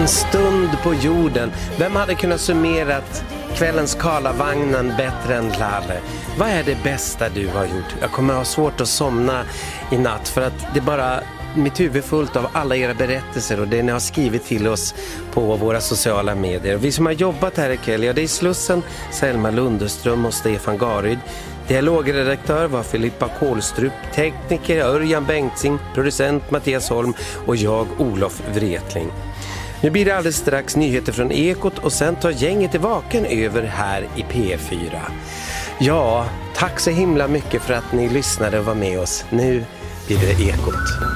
stund på jorden. Vem hade kunnat summerat kvällens Karlavagnen bättre än Lalle? Vad är det bästa du har gjort? Jag kommer ha svårt att somna i natt för att det bara mitt huvud fullt av alla era berättelser och det ni har skrivit till oss på våra sociala medier. Vi som har jobbat här ikväll, ja, det är Slussen, Selma Lundeström och Stefan Garyd. Dialogredaktör var Filippa Kålstrup, tekniker Örjan Bengtsing, producent Mattias Holm och jag, Olof Wretling. Nu blir det alldeles strax nyheter från Ekot och sen tar gänget i vaken över här i P4. Ja, tack så himla mycket för att ni lyssnade och var med oss. Nu blir det Ekot.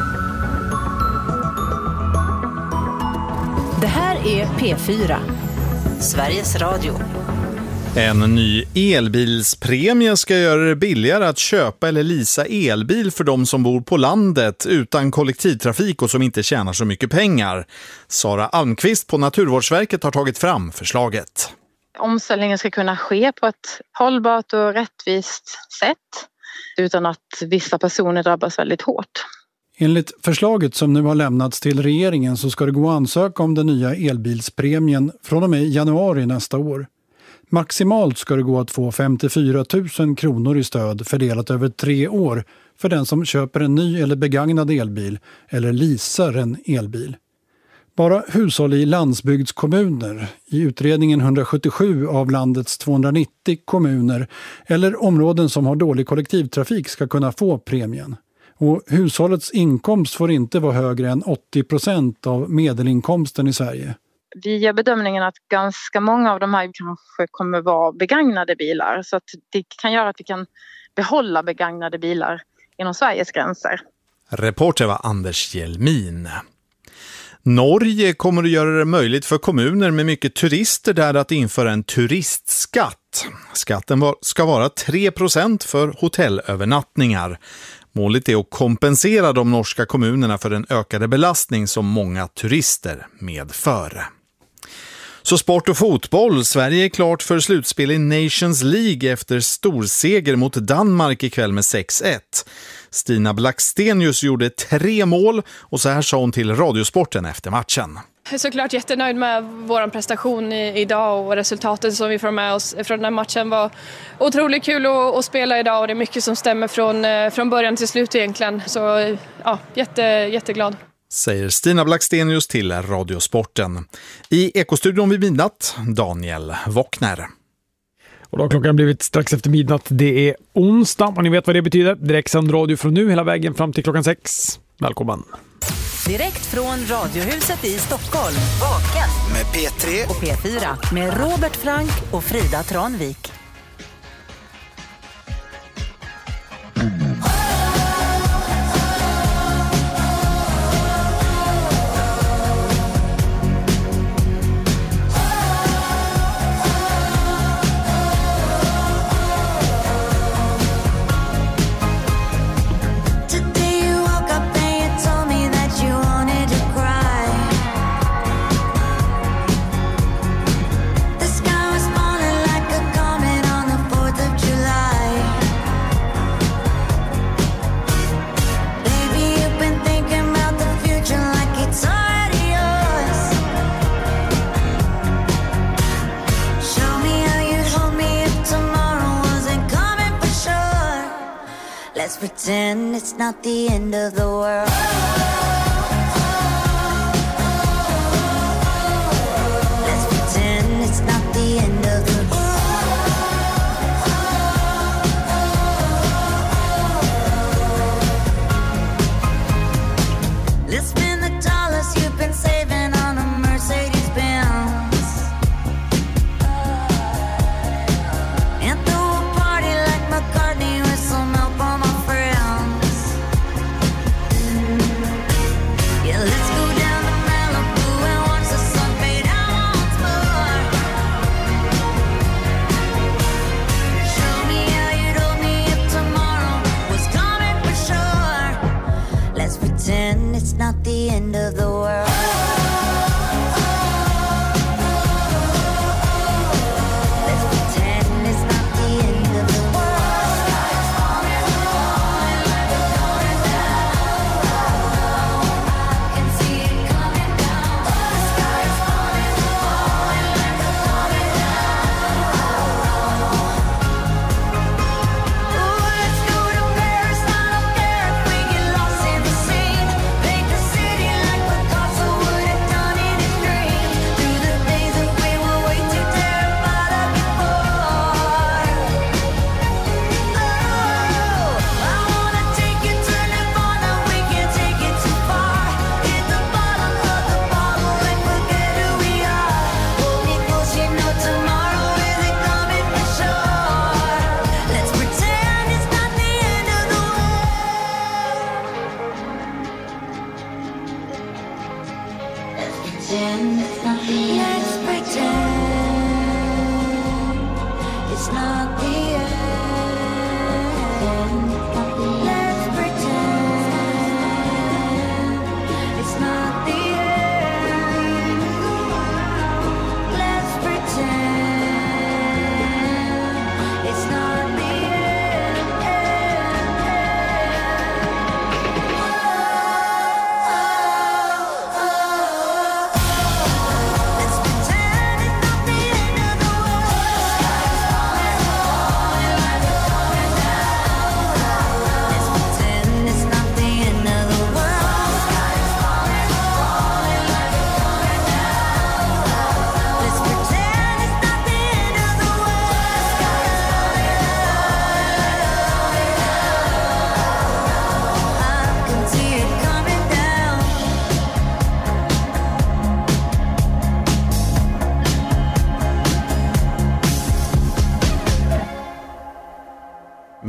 Det här är P4, Sveriges Radio. En ny elbilspremie ska göra det billigare att köpa eller leasa elbil för de som bor på landet utan kollektivtrafik och som inte tjänar så mycket pengar. Sara Almqvist på Naturvårdsverket har tagit fram förslaget. Omställningen ska kunna ske på ett hållbart och rättvist sätt utan att vissa personer drabbas väldigt hårt. Enligt förslaget som nu har lämnats till regeringen så ska det gå att ansöka om den nya elbilspremien från och med januari nästa år. Maximalt ska det gå att få 54 000 kronor i stöd fördelat över 3 år för den som köper en ny eller begagnad elbil eller leasar en elbil. Bara hushåll i landsbygdskommuner, i utredningen 177 av landets 290 kommuner eller områden som har dålig kollektivtrafik ska kunna få premien. Och hushållets inkomst får inte vara högre än 80% av medelinkomsten i Sverige. Vi gör bedömningen att ganska många av de här kanske kommer vara begagnade bilar. Så att det kan göra att vi kan behålla begagnade bilar inom Sveriges gränser. Reporter var Anders Hjelmin. Norge kommer att göra det möjligt för kommuner med mycket turister där att införa en turistskatt. Skatten ska vara 3% för hotellövernattningar. Målet är att kompensera de norska kommunerna för den ökade belastning som många turister medför. Så sport och fotboll. Sverige är klart för slutspel i Nations League efter storseger mot Danmark ikväll med 6-1. Stina Blackstenius gjorde 3 mål och så här sa hon till Radiosporten efter matchen. Jag är såklart jättenöjd med vår prestation idag och resultatet som vi får med oss från den här matchen var otroligt kul att spela idag och det är mycket som stämmer från början till slut egentligen. Så ja, jätteglad. Säger Stina Blackstenius till Radiosporten. I Ekostudion vid midnatt, Daniel Wockner. Och då har klockan blivit strax efter midnatt. Det är onsdag och ni vet vad det betyder. Direktsänd radio från nu hela vägen fram till klockan 6. Välkommen. Direkt från Radiohuset i Stockholm. Vaken med P3 och P4 med Robert Frank och Frida Tranvik. Let's pretend it's not the end of the world. Let's pretend it's not the end of the world. Let's spend the dollars you've been saving on a Mercedes Benz and throw a party like McCartney with some help on my friends.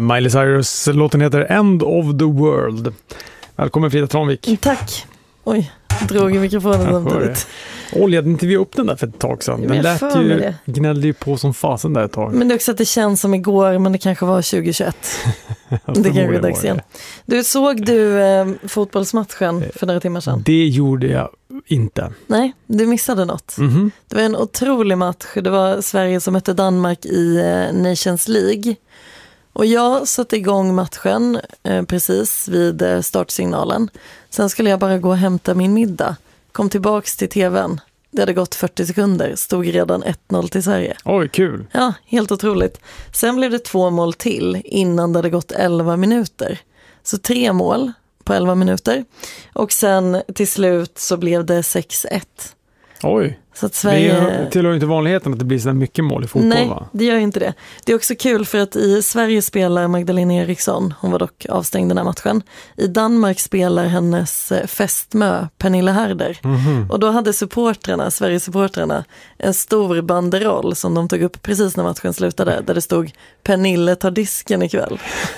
Miley Cyrus, låten heter End of the World. Välkommen Frida Tranvik. Tack. Oj, drog i mikrofonen samtidigt. Oljade inte vi upp den där för ett tag sedan? Den lät ju, gnällde ju på som fasen där ett tag. Men det är också att det känns som igår, men det kanske var 2021. Det kanske är dags igen. Såg du fotbollsmatchen för några timmar sedan? Det gjorde jag inte. Nej, du missade något. Det var en otrolig match. Det var Sverige som mötte Danmark i Nations League. Och jag satte igång matchen precis vid startsignalen. Sen skulle jag bara gå och hämta min middag. Kom tillbaks till tvn. Det hade gått 40 sekunder. Stod redan 1-0 till Sverige. Oj, kul. Ja, helt otroligt. Sen blev det 2 mål till innan det hade gått 11 minuter. Så 3 mål på 11 minuter. Och sen till slut så blev det 6-1. Oj. Så att Sverige... Det tillhör inte vanligheten att det blir så mycket mål i fotboll. Nej, va? det gör inte det. Det är också kul för att i Sverige spelar Magdalena Eriksson, hon var dock avstängd den här matchen. I Danmark spelar hennes fästmö Pernille Harder. Och då hade Sverige-supportrarna en stor banderoll som de tog upp precis när matchen slutade, där det stod Pernille tar disken ikväll.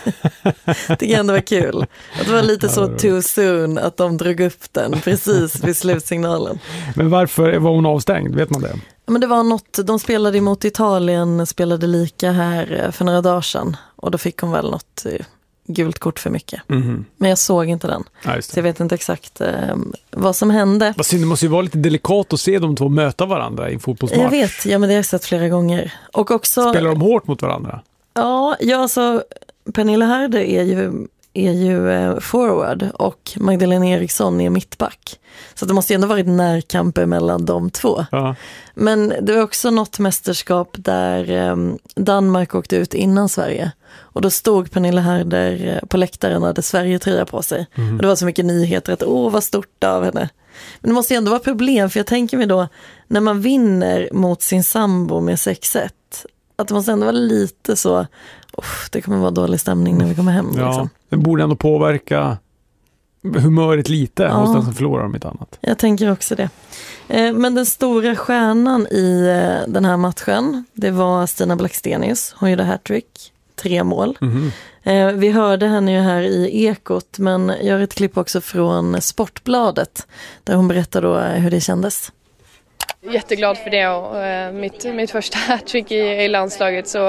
Det kan ändå vara kul. Att det var lite så too soon att de drog upp den precis vid slutsignalen. Men varför var hon avstängd? Vet man det? Men det var något, de spelade emot Italien, spelade lika här för några dagar sedan. Och då fick hon väl något gult kort för mycket. Men jag såg inte den. Ja, så jag vet inte exakt vad som hände. Vad synd, det måste ju vara lite delikat att se de två möta varandra i en fotbollsmatch. Jag vet, ja, men det har jag sett flera gånger. Och också, spelar de hårt mot varandra? Ja, alltså Pernille Harder är ju forward och Magdalena Eriksson är mittback. Så det måste ju ändå varit närkamper mellan de två. Ja. Men det var också något mästerskap där Danmark åkte ut innan Sverige. Och då stod Pernille Harder på läktaren och hade Sverige-tröja på sig. Och det var så mycket nyheter att vad stort av henne. Men det måste ju ändå vara problem, för jag tänker mig då när man vinner mot sin sambo med 6-1, att det måste ändå vara lite så det kommer vara dålig stämning när vi kommer hem. Ja, liksom. Det borde ändå påverka humöret lite hos den som förlorar om inte annat. Jag tänker också det. Men den stora stjärnan i den här matchen, det var Stina Blackstenius. Hon gjorde hattrick, 3 mål. Vi hörde henne ju här i Ekot, men jag har ett klipp också från Sportbladet där hon berättar då hur det kändes. Jätteglad för det och mitt första hattrick i landslaget, så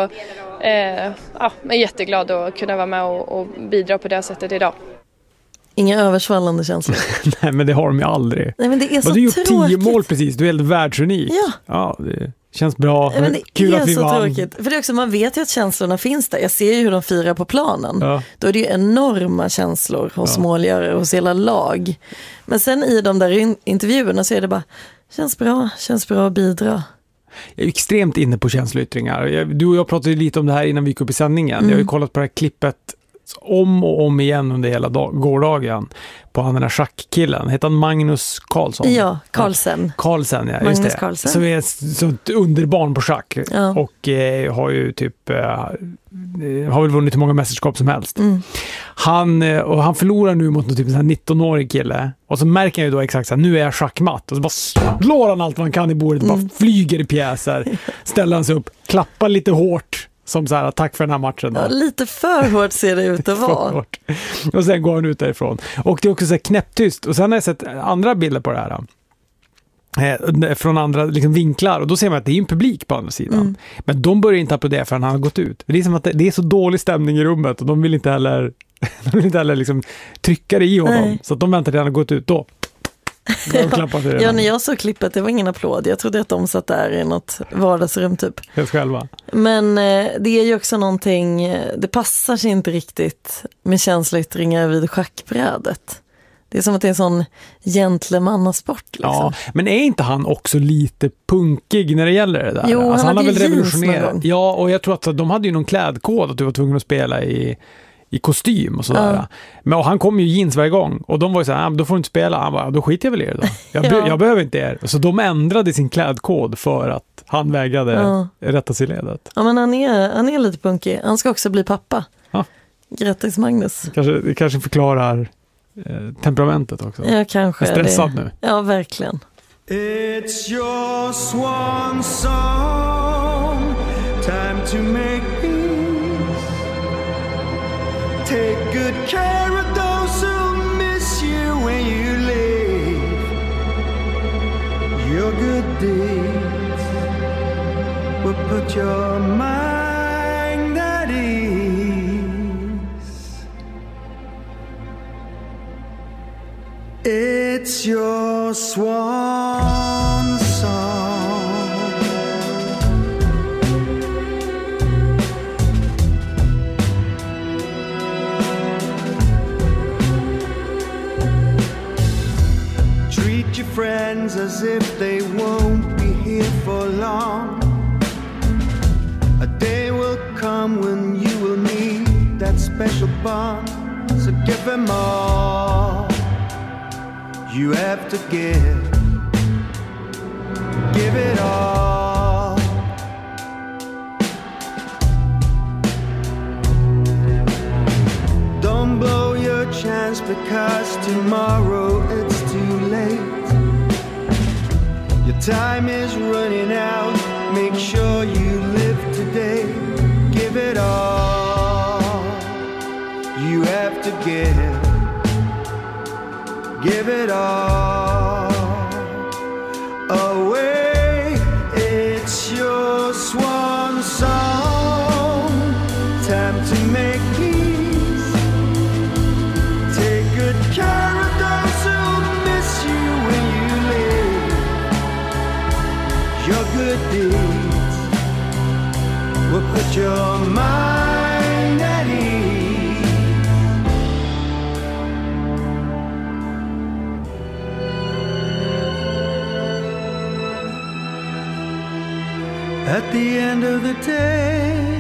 jag är jätteglad att kunna vara med och bidra på det sättet idag. Inga översvallande känslor. Nej, men det har de ju aldrig. Nej, men det är så du har tråkigt. gjort 10 mål precis, du är helt världsunik. Ja. Det känns bra. Men det kul är att vi så vann. tråkigt. För det är också, man vet ju att känslorna finns där. Jag ser ju hur de firar på planen. Ja. Då är det ju enorma känslor hos målgörare, hos hela lag. Men sen i de där intervjuerna så är det bara, känns bra att bidra. Jag är extremt inne på känsloyttringar. Du och jag pratade lite om det här innan vi gick upp i sändningen. Jag har ju kollat på det här klippet om och om igen under hela gårdagen på han den här schackkillen. Heter han Magnus Carlsson? Ja, Carlsen. Carlsen, ja, Magnus just det. Carlsen. Som är så ett underbarn på schack. Ja. Och har ju typ har väl vunnit hur många mästerskap som helst. Han förlorar nu mot någon typ en 19-årig kille. Och så märker jag ju då exakt så här, nu är jag schackmatt. Och så bara slår han allt man kan i bordet. Bara flyger i pjäser. Ställer han sig upp, klappar lite hårt. Som så här, tack för den här matchen. Då. Ja, lite för hårt ser det ut att vara. Och sen går han ut därifrån. Och det är också så här knäpptyst. Och sen har jag sett andra bilder på det här. Från andra liksom vinklar. Och då ser man att det är en publik på andra sidan. Men de börjar inte applådera förrän han har gått ut. Det är som att det är så dålig stämning i rummet. Och de vill inte heller liksom trycka det i honom. Nej. Så att de väntar till han har gått ut då. Ja, när jag såg klippet, det var ingen applåd. Jag trodde att de satt där i något vardagsrum typ. Helt själva. Men det är ju också någonting, det passar sig inte riktigt med känsloyttringar vid schackbrädet. Det är som att det är en sån gentlemannasport. Liksom. Ja, men är inte han också lite punkig när det gäller det där? Jo, alltså, han har väl revolutionerat. Ja, och jag tror att de hade ju någon klädkod att du var tvungen att spela i kostym och sådär. Ja. Men och han kom ju jeans varje gång. Och de var ju såhär, då får du inte spela. Han bara, då skiter jag väl i er då. Jag behöver inte er. Så de ändrade sin klädkod för att han vägrade rätta sig i ledet. Ja, men han är lite punkig. Han ska också bli pappa. Ja. Grattis Magnus. Det kanske förklarar temperamentet också. Ja, kanske. Jag är stressad nu. Ja, verkligen. It's your swan song. Time to make peace. Take good care of those who miss you when you leave. Your good deeds will put your mind at ease. It's your swan song. Treat your friends as if they won't be here for long. A day will come when you will need that special bond. So give them all you have to give. Give it all. Don't blow your chance because tomorrow it's too late. Your time is running out. Make sure you live today. Give it all you have to give. Give it all away. It's your swan song. Time to make peace. Take good care of those who miss you when you leave. Your good deeds will put your mind at ease. At the end of the day,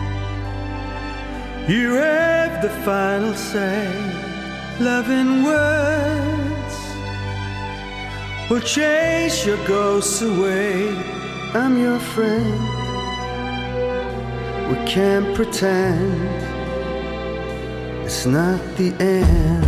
you have the final say. Loving words will chase your ghosts away. I'm your friend. We can't pretend it's not the end.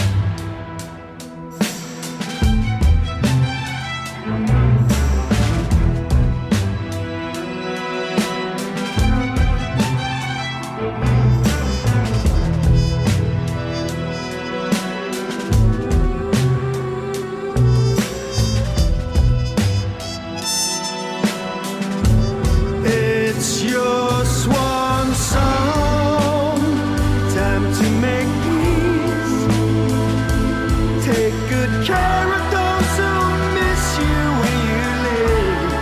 It's your swan song. Time to make peace. Take good care of those who miss you when you leave.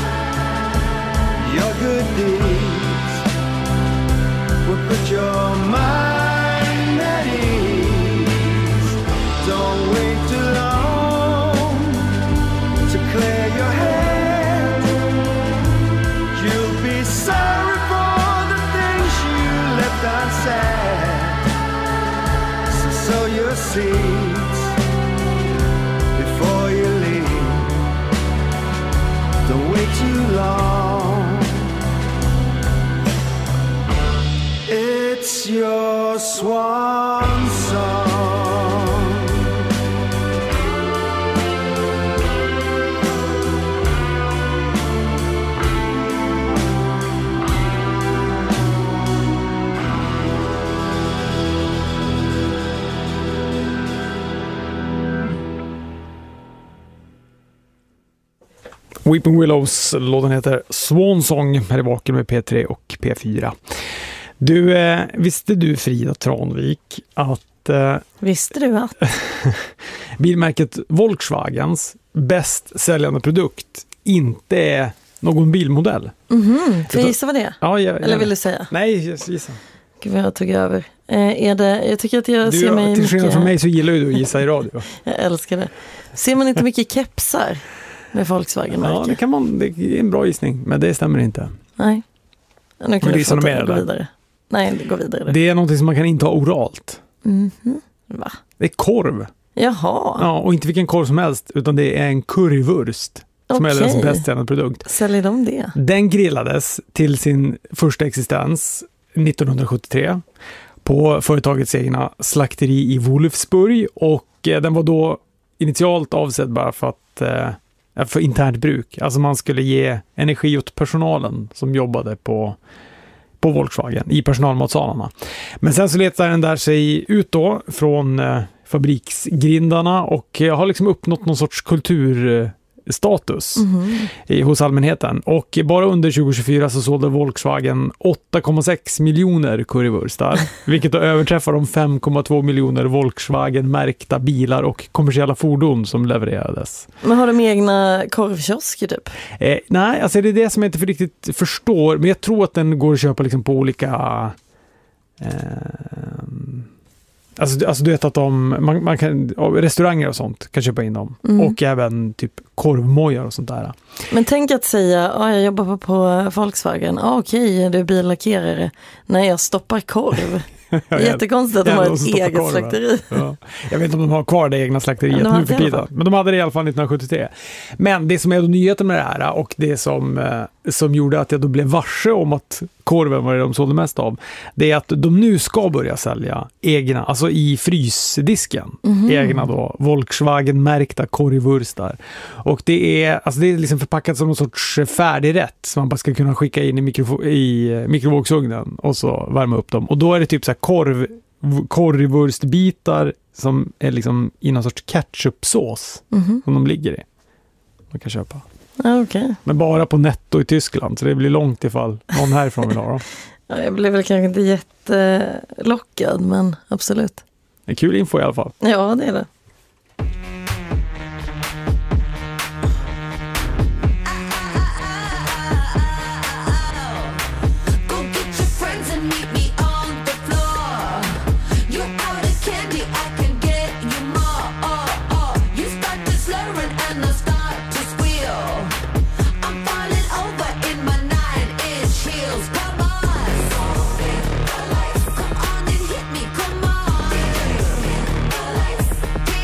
Your good deeds will put your mind at ease. Don't wait too long to clear your head. You'll be sorry for the things you left unsaid. So sow your seeds before you leave. Don't wait too long. It's your swan song. Weeping Willows, låten heter Swan Song, här i Vaken med P3 och P4. Du, visste du, Frida Tranvik, att visste du att bilmärket Volkswagens bäst säljande produkt inte är någon bilmodell? Får jag gissa vad det är? Ja, eller vill du säga? Nej, gissa. Gud, jag tog över. Jag tycker att jag ser mig till skillnad mycket... från mig så gillar ju du att gissa i radio. Jag älskar det. Ser man inte mycket kepsar med Volkswagen-märke? Ja, det kan man. Det är en bra gissning, men det stämmer inte. Nej. Nu kan du gå vidare. Nej, det går vidare. Det är någonting som man kan inta oralt. Va? Det är korv. Jaha. Ja, och inte vilken korv som helst, utan det är en currywurst som är deras bäst säljande produkt. Säljer de det? Den grillades till sin första existens 1973 på företagets egna slakteri i Wolfsburg, och den var då initialt avsedd bara för internt bruk. Alltså man skulle ge energi åt personalen som jobbade på på Volkswagen i personalmatsalarna. Men sen så letar den där sig ut då från fabriksgrindarna och har liksom uppnått någon sorts kulturstatus hos allmänheten. Och bara under 2024 så sålde Volkswagen 8,6 miljoner currywurstar, vilket då överträffar de 5,2 miljoner Volkswagen-märkta bilar och kommersiella fordon som levererades. Men har de egna korvkiosker typ? Nej, alltså det är det som jag inte riktigt förstår, men jag tror att den går att köpa liksom på olika... Alltså du vet att man kan, restauranger och sånt kan köpa in dem. Och även typ korvmojar och sånt där. Men tänk att säga, jag jobbar på Volkswagen. Okej, du är billackerare. Nej, jag stoppar korv. Jättekonstigt att de har ett eget slakteri. Ja. Jag vet inte om de har kvar det egna slakteriet nu för tiden. Men de hade det i alla fall 1973. Men det som är då nyheten med det här och det som gjorde att jag då blev varse om att korven var det de sålde mest av, det är att de nu ska börja sälja egna, alltså i frysdisken, egna då Volkswagen-märkta korvwurstar. Och det är liksom förpackat som någon sorts färdigrätt som man bara ska kunna skicka in i mikrovågsugnen och så värma upp dem. Och då är det typ så här korvwurstbitar som är liksom i någon sorts ketchupsås som de ligger i. Man kan köpa. Okay. Men bara på Netto i Tyskland, så det blir långt ifall någon härifrån vill ha dem. Jag blev väl kanske inte jättelockad, men absolut. Det är kul info i alla fall. Ja, det är det. Come on.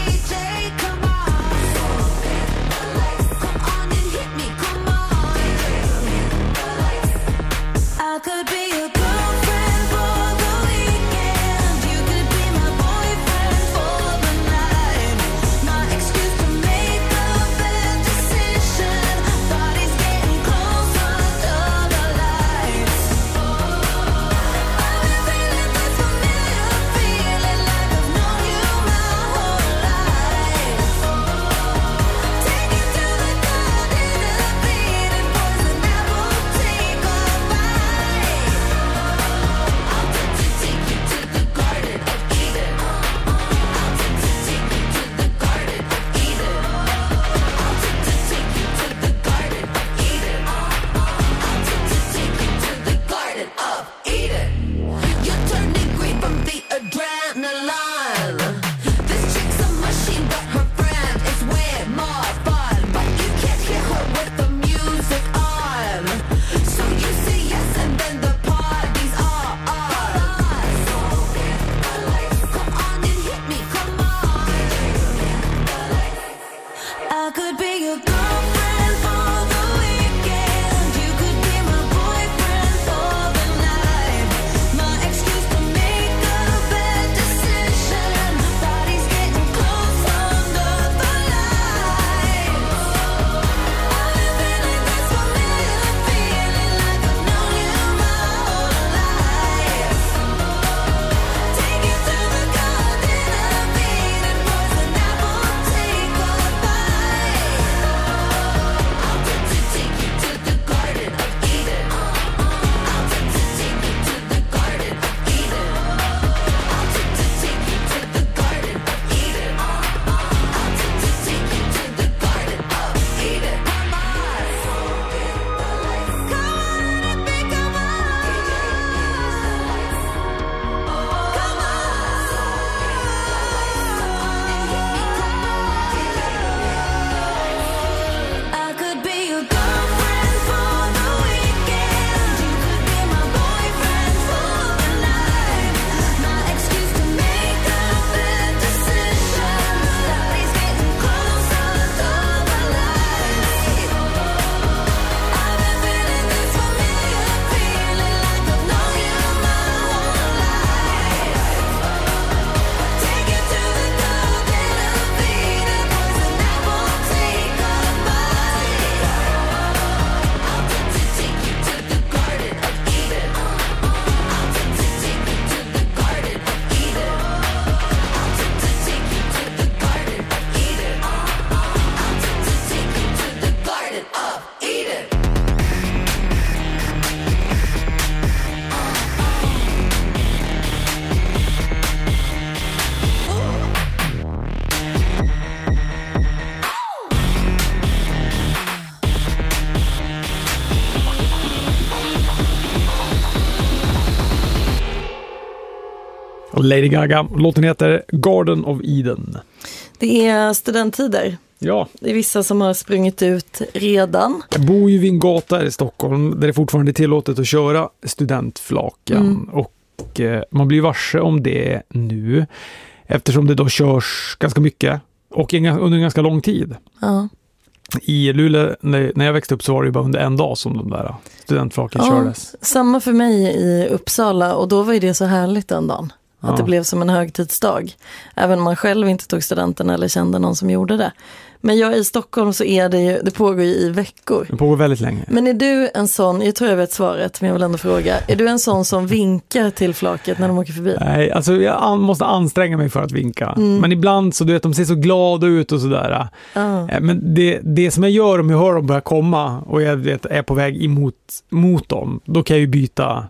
Lady Gaga. Låten heter Garden of Eden. Det är studenttider. Ja. Det är vissa som har sprungit ut redan. Jag bor ju vid en gata här i Stockholm där det fortfarande är tillåtet att köra studentflaken. Och man blir varse om det nu eftersom det då körs ganska mycket och under en ganska lång tid. Ja. I Luleå, när jag växte upp så var det bara under en dag som de där studentflaken kördes. Samma för mig i Uppsala och då var ju det så härligt den dagen. Att det blev som en högtidsdag. Även om man själv inte tog studenten eller kände någon som gjorde det. Men i Stockholm så är det pågår ju i veckor. Det pågår väldigt länge. Men är du en sån, jag tror jag vet svaret men jag vill ändå fråga. Är du en sån som vinkar till flaket när de åker förbi? Nej, alltså jag måste anstränga mig för att vinka. Men ibland så du vet, de ser så glada ut och sådär. Men det som jag gör om jag hör dem börja komma och jag vet, är på väg mot dem, då kan jag ju byta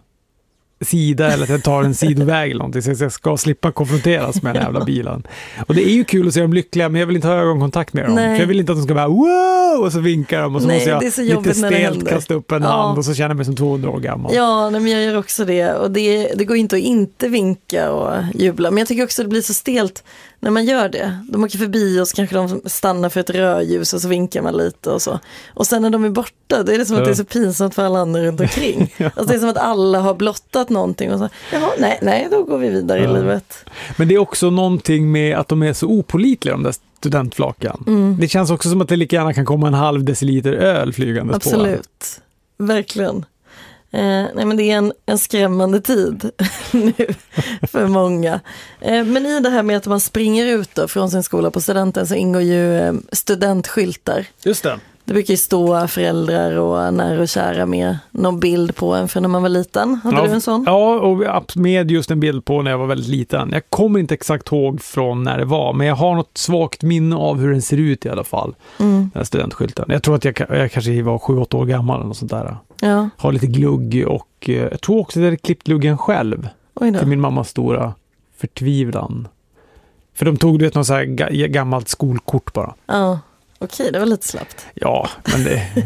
sida eller att jag tar en sidoväg eller någonting så jag ska slippa konfronteras med den jävla bilen. Och det är ju kul att se dem lyckliga men jag vill inte ha ögonkontakt med dem. För jag vill inte att de ska bara wow och så vinkar de och så måste jag lite stelt kasta upp en hand och så känner jag mig som 200 år gammal. Ja, men jag gör också det och det går inte att inte vinka och jubla. Men jag tycker också att det blir så stelt när man gör det. De åker förbi och så kanske de stannar för ett rödljus och så vinkar man lite och så. Och sen när de är borta, då är det som att det är så pinsamt för alla andra runt omkring. Alltså det är som att alla har blottat någonting och så, jaha, nej, då går vi vidare i livet. Men det är också någonting med att de är så opålitliga, de där studentflakan. Det känns också som att det lika gärna kan komma en halv deciliter öl flygandes på. Absolut, verkligen. Nej, men det är en skrämmande tid nu för många. Men i det här med att man springer ut då från sin skola på studenten så ingår ju studentskyltar. Just det. Det brukar ju stå föräldrar och nära och kära med någon bild på en för när man var liten. Hade du en sån? Ja, och med just en bild på när jag var väldigt liten. Jag kommer inte exakt ihåg från när det var, men jag har något svagt minne av hur den ser ut i alla fall. Den här studentskylten. Jag tror att jag kanske var 7-8 år gammal eller något sånt där. Ja. Har lite glugg och jag tror också att jag hade klippt luggen själv. Till min mammas stora förtvivlan. För de tog något så här gammalt skolkort bara. Ja. Okej, det var lite slappt. Ja, men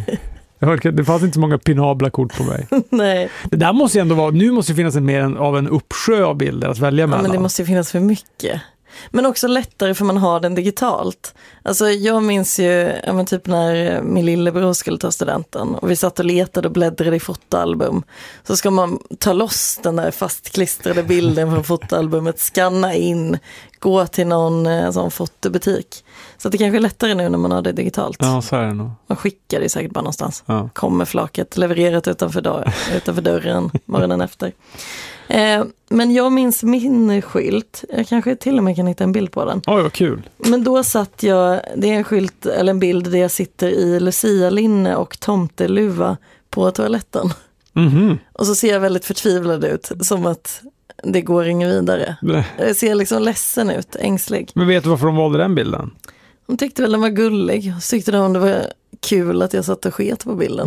det fanns inte så många pinabla kort på mig. Nej. Det där måste ju ändå vara, nu måste det finnas av en uppsjö av bilder att välja mellan. Ja, men det måste ju finnas för mycket. Men också lättare för man har den digitalt. Alltså jag minns ju typ när min lillebror skulle ta studenten och vi satt och letade och bläddrade i fotoalbum. Så ska man ta loss den där fastklistrade bilden från fotoalbumet, scanna in, gå till någon sån fotobutik. Så det kanske är lättare nu när man har det digitalt. Ja, så är det nog. Man skickar det säkert bara någonstans. Ja. Kommer flaket levererat utanför dörren morgonen efter. Men jag minns min skylt. Jag kanske till och med kan hitta en bild på den. Oj, vad kul. Men då satt jag, det är en skylt eller en bild där jag sitter i Lucia-linne och tomteluva på toaletten. Och så ser jag väldigt förtvivlad ut, som att det går inget vidare. Jag ser liksom ledsen ut, ängslig. Men vet du varför de valde den bilden? De tyckte väl den var gullig. Så tyckte de det var kul att jag satt och sket på bilden.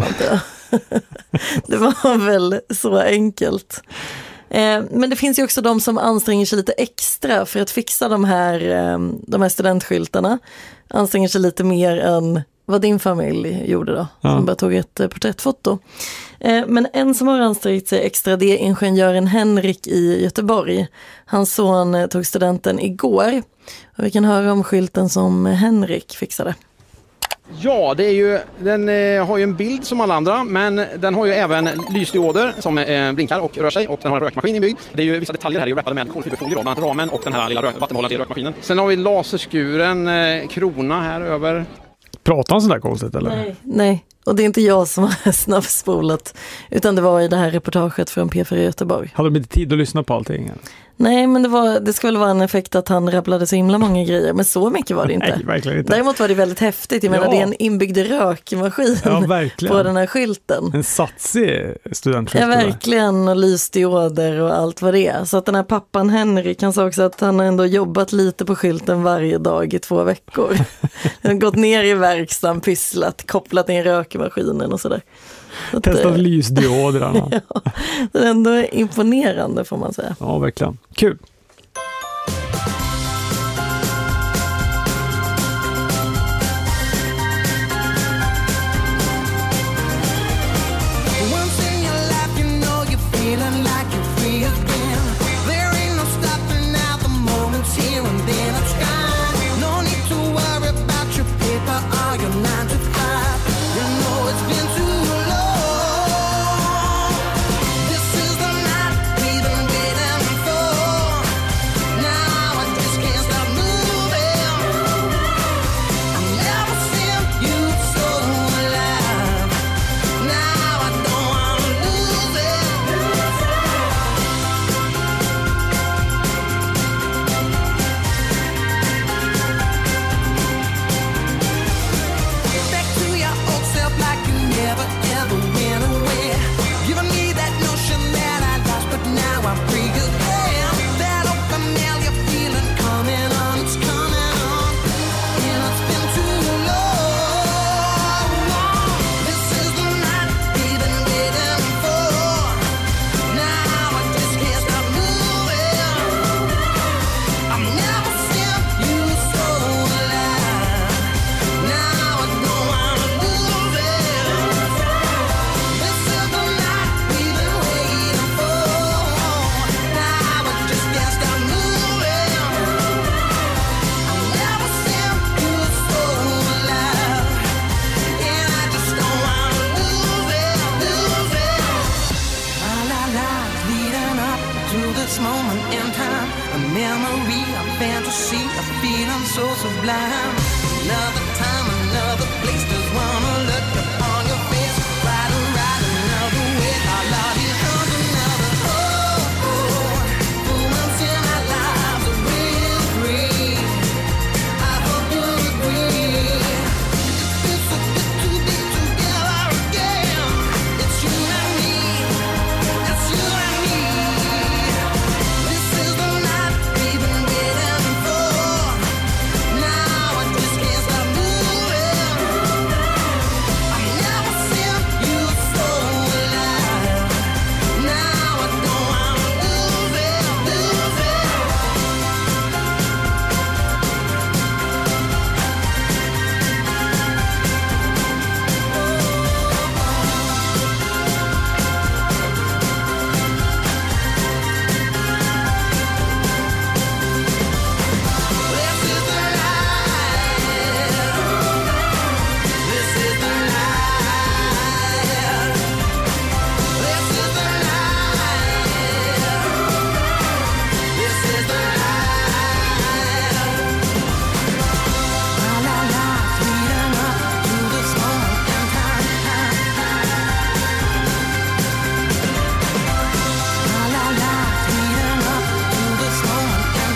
Det var väl så enkelt. Men det finns ju också de som anstränger sig lite extra för att fixa de här studentskyltarna. Anstränger sig lite mer än vad din familj gjorde då. Som bara tog ett porträttfoto. Men en som har ansträngt sig extra, det är ingenjören Henrik i Göteborg. Hans son tog studenten igår. Och vi kan höra om skylten som Henrik fixade. Ja, den har ju en bild som alla andra, men den har ju även lysdioder som blinkar och rör sig, och den har en rökmaskin inbyggd. Det är ju vissa detaljer här är ju wrappade med kolfiberfolie, bland annat ramen och den här lilla vattenhållaren till rökmaskinen. Sen har vi laserskuren krona här över. Pratar han sådär konstigt eller? Nej. Och det är inte jag som har snabbspolat, utan det var i det här reportaget från P4 Göteborg. Hade de inte tid att lyssna på allting? Eller? Nej, men det skulle vara en effekt att han rabblade så himla många grejer, men så mycket var det inte. Nej, verkligen inte. Däremot var det väldigt häftigt. Jag menar, det är en inbyggd rökmaskin på den här skylten. En satsig studentskylt. Ja, verkligen. Och lysdioder och allt vad det är. Så att den här pappan Henrik, han sa också att han har ändå jobbat lite på skylten varje dag i 2 veckor. Han har gått ner i verkstaden, pysslat, kopplat in rökmaskinen och sådär. Testat lysdioderna. Ja, det är ändå imponerande får man säga. Ja, verkligen. Kul. Once in your life you know you're feeling like you're free again. There ain't no stopping moment in time, a memory, a fantasy, a feeling so sublime. Another time, another place, just wanna look upon your face. Ride another way, our love here comes another. Moments in our lives are real free. I hope you agree. It's so good to be together again. It's you and me. It's you and me. This is the night we've been waiting for. Now I just can't stop moving. I've never seen you so alive. Now I don't wanna lose it, lose it. This is the night. This is the night. This is the night. This is the night. Our lives leading up to this moment in time. Our lives leading up to this moment in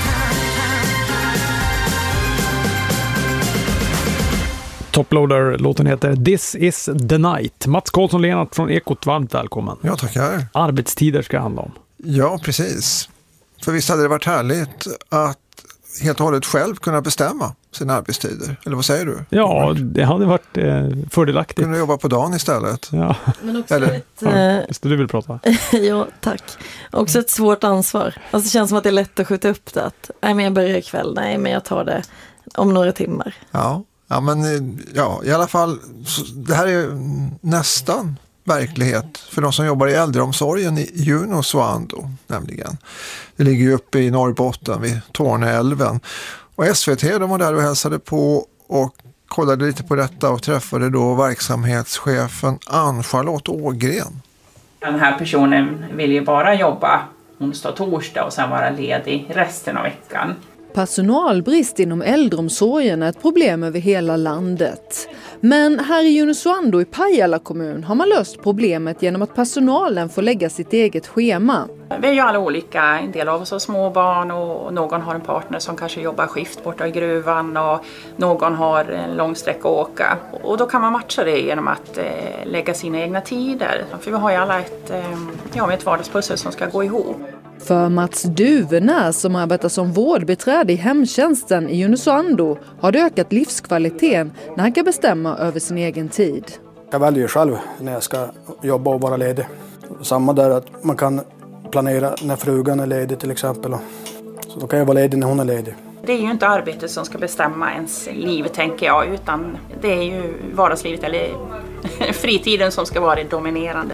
time. Toploader, låten heter This is the night. Mats Karlsson Lennart från Ekot, varmt välkommen. Ja, tackar. Arbetstider ska det handla om. Ja, precis. För visst hade det varit härligt att helt och hållet själv kunna bestämma sina arbetstider. Eller vad säger du? Ja, det hade varit fördelaktigt. Kunna jobba på dagen istället. Ja. Men också Eller? Just det, du vill prata. Ja, tack. Också ett svårt ansvar. Alltså det känns som att det är lätt att skjuta upp det. Att, nej, men jag börjar ikväll. Nej, men jag tar det om några timmar. Ja, men ja, i alla fall, det här är nästan verklighet för de som jobbar i äldreomsorgen i Junosuando nämligen. Det ligger ju uppe i Norrbotten vid Torneälven. Och SVT, de var där och hälsade på och kollade lite på detta och träffade då verksamhetschefen Ann-Charlotte Ågren. Den här personen vill ju bara jobba onsdag och torsdag och sen vara ledig resten av veckan. Personalbrist inom äldreomsorgen är ett problem över hela landet. Men här i Junosuando i Pajala kommun har man löst problemet genom att personalen får lägga sitt eget schema. Vi är ju alla olika, en del av oss har små barn och någon har en partner som kanske jobbar skift borta i gruvan och någon har en lång sträcka att åka. Och då kan man matcha det genom att lägga sina egna tider. För vi har ju alla ett vardagspussel som ska gå ihop. För Mats Duvenäs som arbetar som vårdbiträde i hemtjänsten i Junosuando har det ökat livskvaliteten när han kan bestämma över sin egen tid. Jag väljer själv när jag ska jobba och vara ledig. Samma där att man kan planera när frugan är ledig till exempel. Så då kan jag vara ledig när hon är ledig. Det är ju inte arbetet som ska bestämma ens liv, tänker jag, utan det är ju vardagslivet eller fritiden som ska vara det dominerande.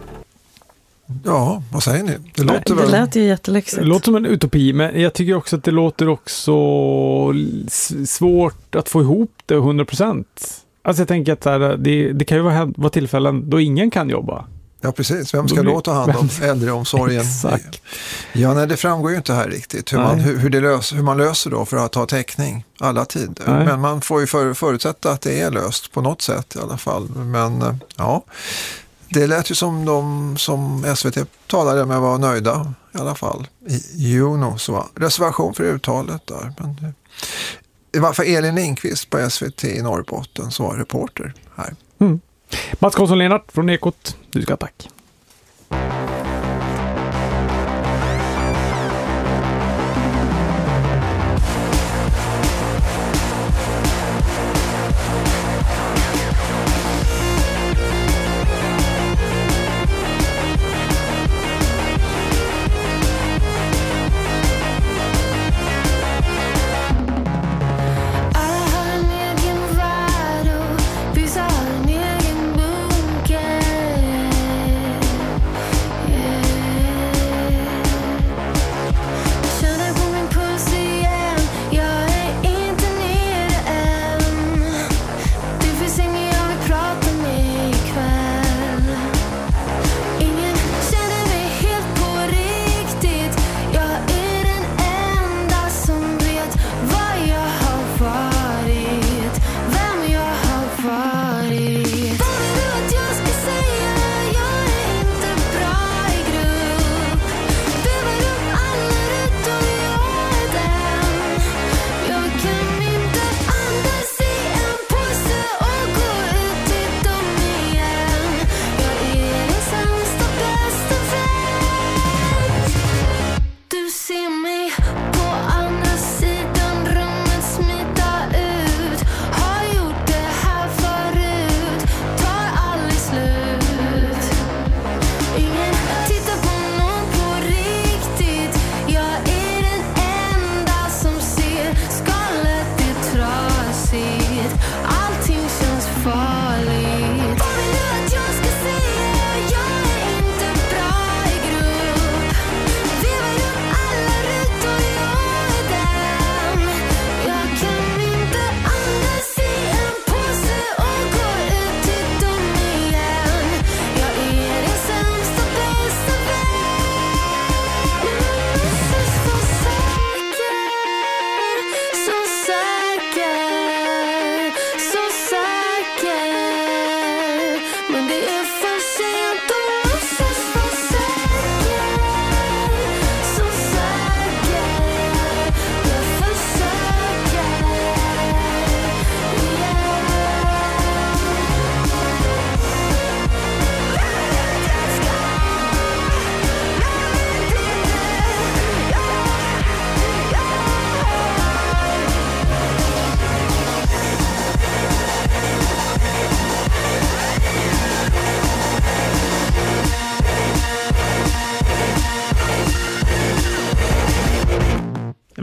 Ja, vad säger ni? Det lät ju jätteläxigt. Det låter som en utopi, men jag tycker också att det låter också svårt att få ihop det 100%. Alltså jag tänker att det kan ju vara tillfällen då ingen kan jobba. Ja, precis. Vem ska då ta hand om äldreomsorgen? Exakt. Ja, nej, det framgår ju inte här riktigt hur man löser då för att ha täckning alla tider. Nej. Men man får ju förutsätta att det är löst på något sätt i alla fall. Men ja, det lät ju som de som SVT talade med var nöjda i alla fall. I Juno så var reservation för uttalet där. Men det var för Elin Lindqvist på SVT i Norrbotten som var reporter här. Mm. Mats Karlsson Lennart från Ekot, du ska tack.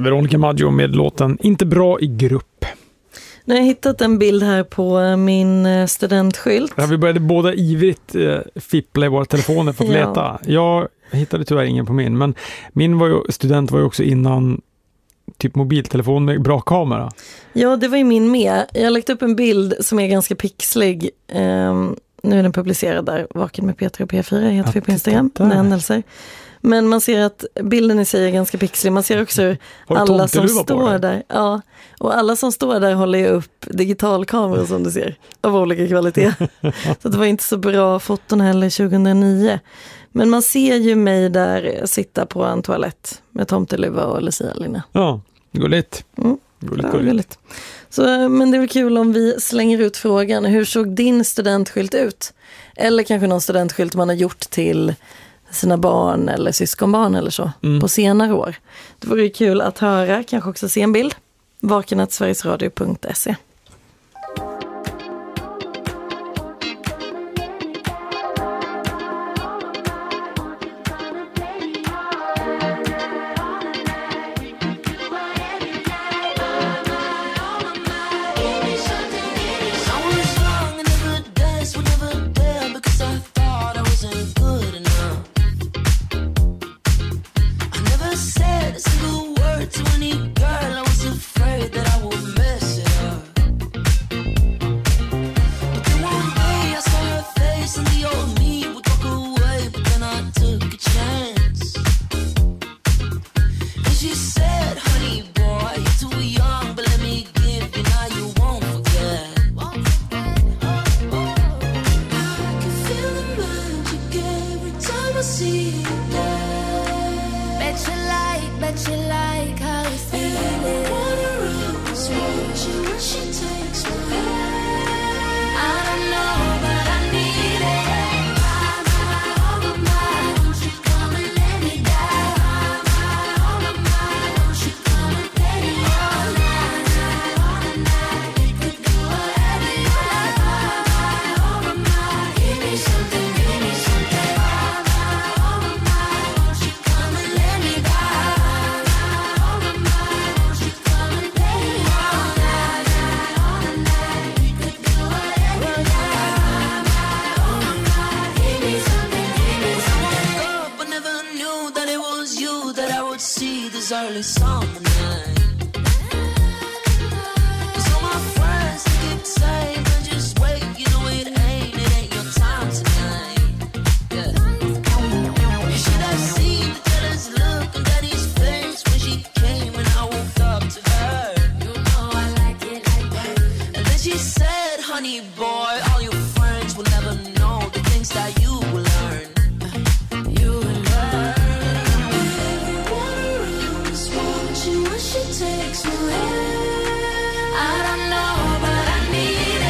Veronica Maggio med låten Inte bra i grupp. Nu har jag hittat en bild här på min studentskylt. Ja, vi började båda ivrigt fippla i våra telefoner för att leta. Jag hittade tyvärr ingen på min, men min student var ju också innan typ mobiltelefon med bra kamera. Ja, det var ju min med. Jag har lagt upp en bild som är ganska pixlig. Nu är den publicerad där. Vaken med Petra och P4 heter vi på Instagram. Händelser. Men man ser att bilden i sig är ganska pixlig. Man ser också alla som står där. Ja, och alla som står där håller ju upp digitalkameror som du ser. Av olika kvalitet. Så det var inte så bra foton heller 2009. Men man ser ju mig där sitta på en toalett med tomteluva och lucialinne. Ja, gulligt. Gulligt. Så, men det är väl kul om vi slänger ut frågan. Hur såg din studentskylt ut? Eller kanske någon studentskylt man har gjort till sina barn eller syskonbarn eller så på senare år. Det vore kul att höra, kanske också se en bild. vaken@sverigesradio.se. Takes me where I don't know, but I need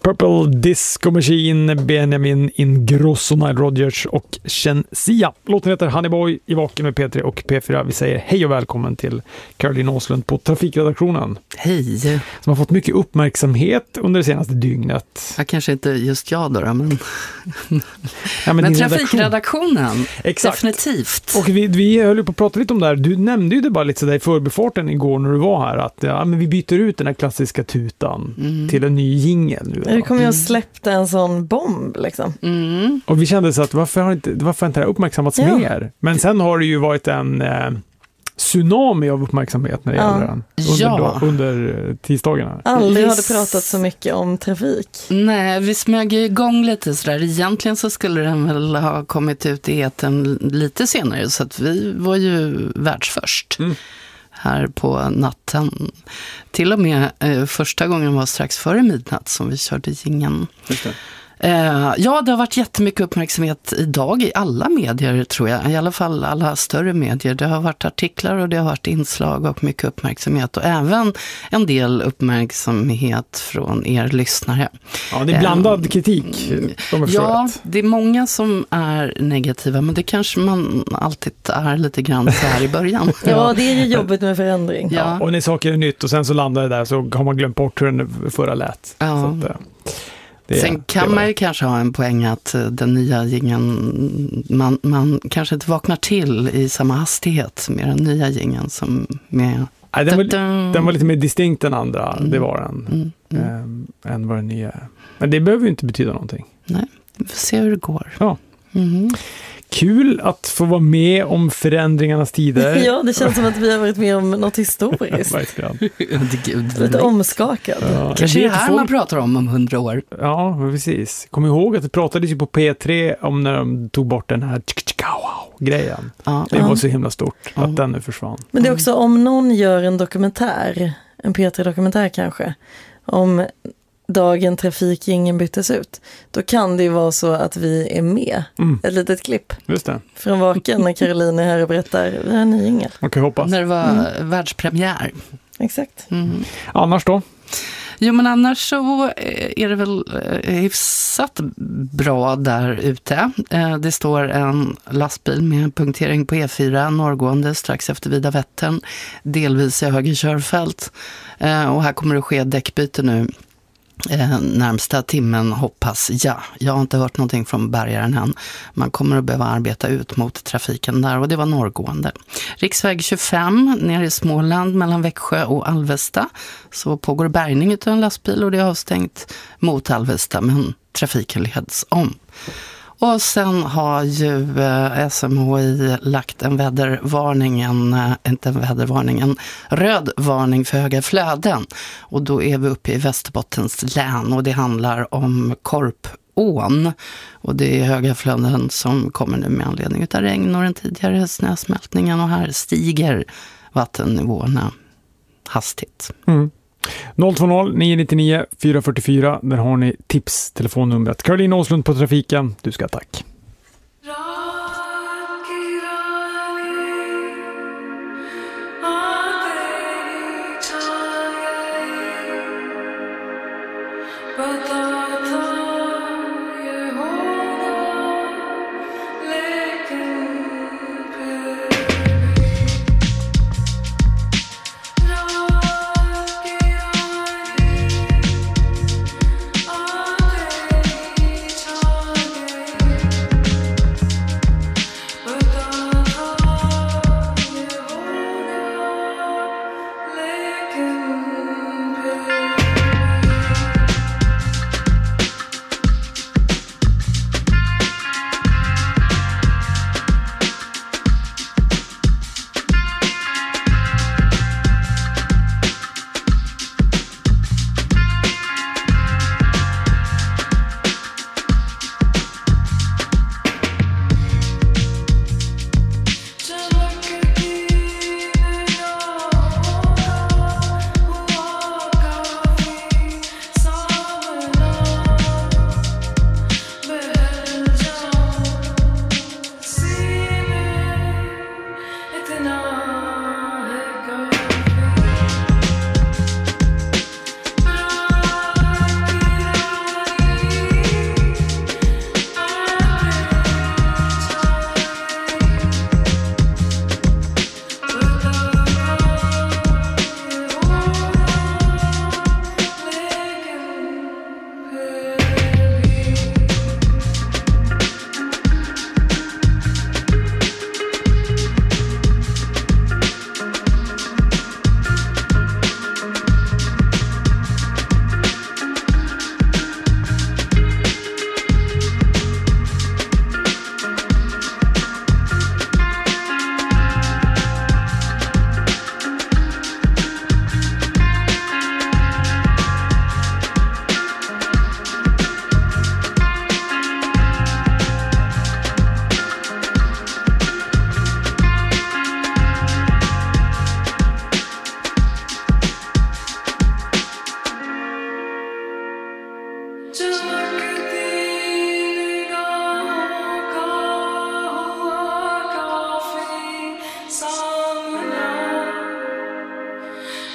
Purple Disco Machine, Benjamin Ingrosso, Nile Rodgers och Shensia. Låten heter Honeyboy i Vaken med P3 och P4. Vi säger hej och välkommen till Caroline Åslund på Trafikredaktionen. Hej. Som har fått mycket uppmärksamhet under det senaste dygnet. Ja, kanske inte just jag då, men... Ja, men Trafikredaktionen, exakt. Definitivt. Och vi höll ju på att prata lite om det här. Du nämnde ju det bara lite sådär i förbifarten igår när du var här, att men vi byter ut den här klassiska tutan till en ny jingle nu. Det kommer ju att släppte en sån bomb liksom. Och vi kände så att varför har inte det här uppmärksammats mer? Men sen har det ju varit en tsunami av uppmärksamhet när det gäller den under tisdagarna. Aldrig har det pratat så mycket om trafik. Nej, vi smög igång lite sådär. Egentligen så skulle den väl ha kommit ut i etern lite senare, så att vi var ju världsförst här på natten. Till och med första gången var strax före midnatt som vi körde jingeln. Just det. Ja, det har varit jättemycket uppmärksamhet idag i alla medier, tror jag. I alla fall alla större medier. Det har varit artiklar och det har varit inslag och mycket uppmärksamhet. Och även en del uppmärksamhet från er lyssnare. Ja, det är blandad kritik. Ja, det är många som är negativa, men det kanske man alltid är lite grann så här i början. Ja, det är ju jobbigt med förändring. Ja. Och när saker är nytt och sen så landar det där, så har man glömt bort hur den förra lät. Ja. Så att, sen kan man ju kanske ha en poäng att den nya jingeln, man kanske inte vaknar till i samma hastighet med den nya jingeln som med... Nej, den var lite mer distinkt än andra, det var den, än vad den nya är. Men det behöver ju inte betyda någonting. Nej, vi får se hur det går. Ja. Kul att få vara med om förändringarnas tider. Ja, det känns som att vi har varit med om något historiskt. Lite omskakad. Ja. Kanske det här man pratar om 100 år. Ja, precis. Kom ihåg att det pratades ju på P3 om när de tog bort den här grejen. Det var så himla stort att den nu försvann. Men det är också om någon gör en dokumentär, en P3-dokumentär kanske, om dagen trafikingen byttes ut, då kan det ju vara så att vi är med. Ett litet klipp. Just det. Från Vaken när Caroline är här och berättar, vi har en ny jingel. Man kan hoppas. När det var världspremiär. Exakt. Annars då? Jo, men annars så är det väl hyfsat bra där ute. Det står en lastbil med punktering på E4 norrgående strax efter Vida Vättern, delvis i höger körfält. Och här kommer det ske däckbyte nu. Närmsta timmen hoppas jag. Jag har inte hört någonting från bärgaren än. Man kommer att behöva arbeta ut mot trafiken där, och det var norrgående. Riksväg 25 ner i Småland mellan Växjö och Alvesta, så pågår bärgning utav en lastbil och det är avstängt mot Alvesta, men trafiken leds om. Och sen har ju SMHI lagt en vädervarning, en röd varning för höga flöden. Och då är vi uppe i Västerbottens län och det handlar om Korpån. Och det är höga flöden som kommer nu med anledning av regn och den tidigare snösmältningen, och här stiger vattennivåerna hastigt. 020-999-444, där har ni tips, telefonnumret. Caroline Åslund på trafiken, du ska tack.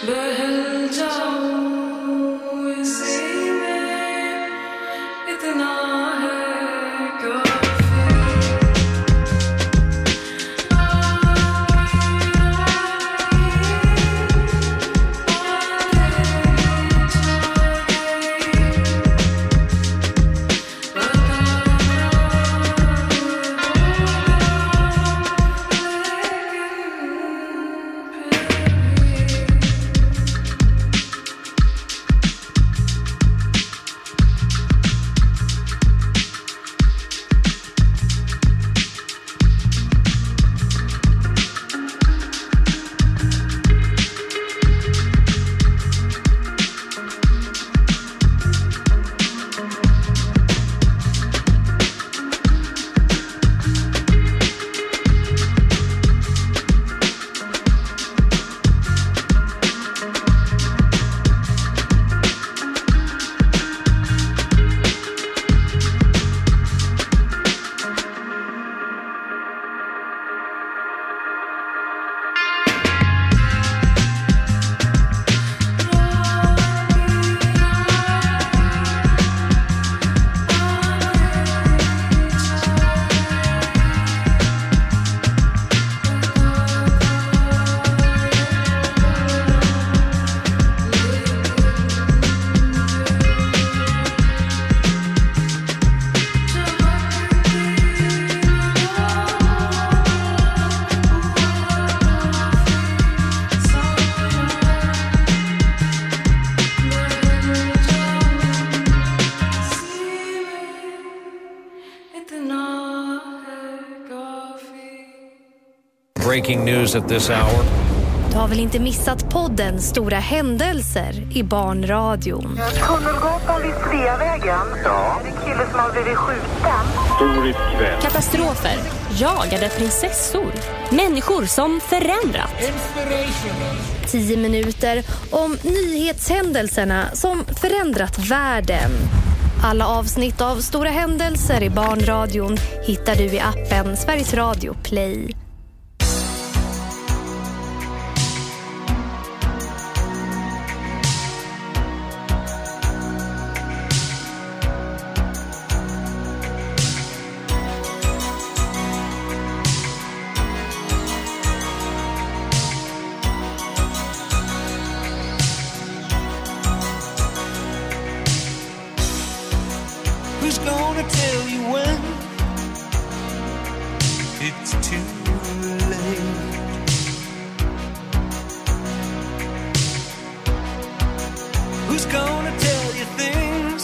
Breaking news at this hour. Du har väl inte missat podden Stora händelser i Barnradion? Tunnelgatan vid Sveavägen. Ja. Det är en kille som har blivit skjuten. Stor kväll. Katastrofer, jagade prinsessor, människor som förändrat. 10 minuter om nyhetshändelserna som förändrat världen. Alla avsnitt av Stora händelser i Barnradion hittar du i appen Sveriges Radio Play. Who's gonna tell you when it's too late? Who's gonna tell you things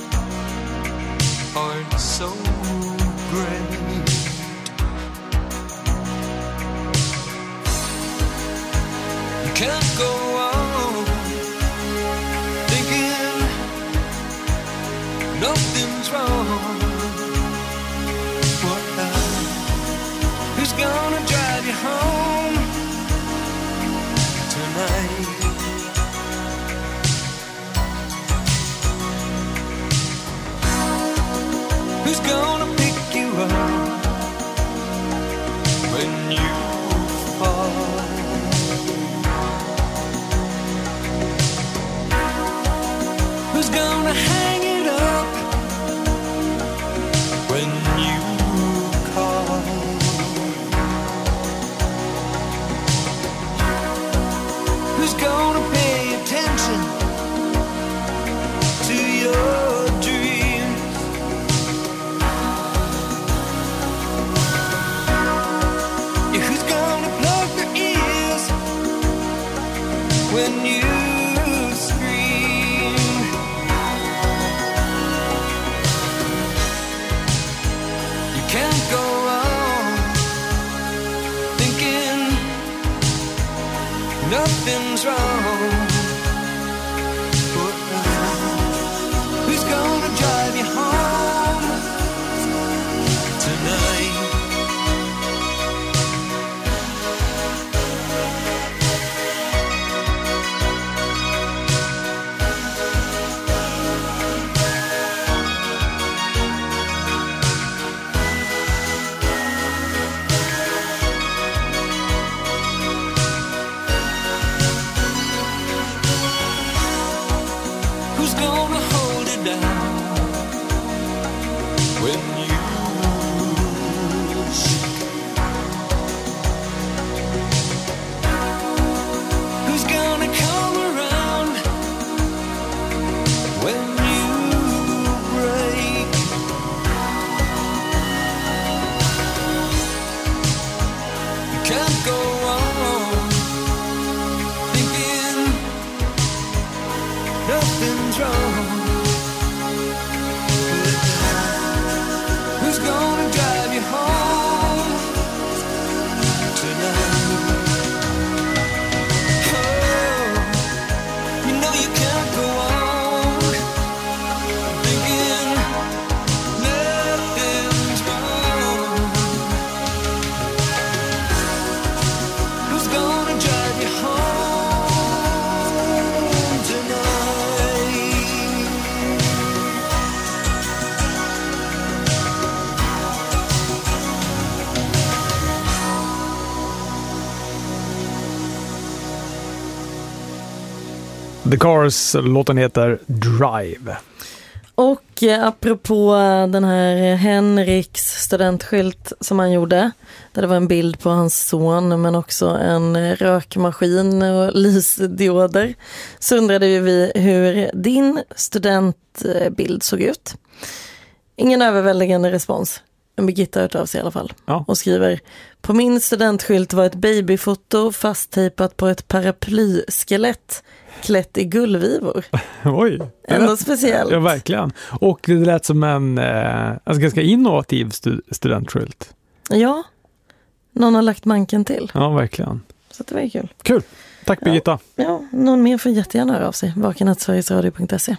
aren't so great? You can't go on thinking nothing's wrong. What who's gonna drive you home tonight? Who's gonna pick you up when you fall? Who's gonna hang it up when you call? Who's gonna pay attention to your dreams? Yeah, who's gonna plug their ears when you can't go on thinking nothing's wrong. But who's gonna drive you home tonight? can't go on thinking nothing's wrong. Who's gonna drive you home tonight? Oh, you know you can't go on thinking nothing's wrong. Who's gonna drive you home tonight? The Cars, låten heter Drive. Och apropå den här Henriks studentskylt som han gjorde, där det var en bild på hans son men också en rökmaskin och lysdioder, så undrade ju vi hur din studentbild såg ut. Ingen överväldigande respons. Birgitta har hört av sig i alla fall. Ja. Och skriver: på min studentskylt var ett babyfoto fasttejpat på ett paraplyskelett klätt i gullvivor. Oj. Ändå speciellt. Ja, verkligen. Och det lät som en ganska innovativ studentskylt. Ja, någon har lagt manken till. Ja, verkligen. Så det var ju kul. Kul. Tack Birgitta. Ja, någon mer får jättegärna höra av sig. vakenatsverigesradio.se.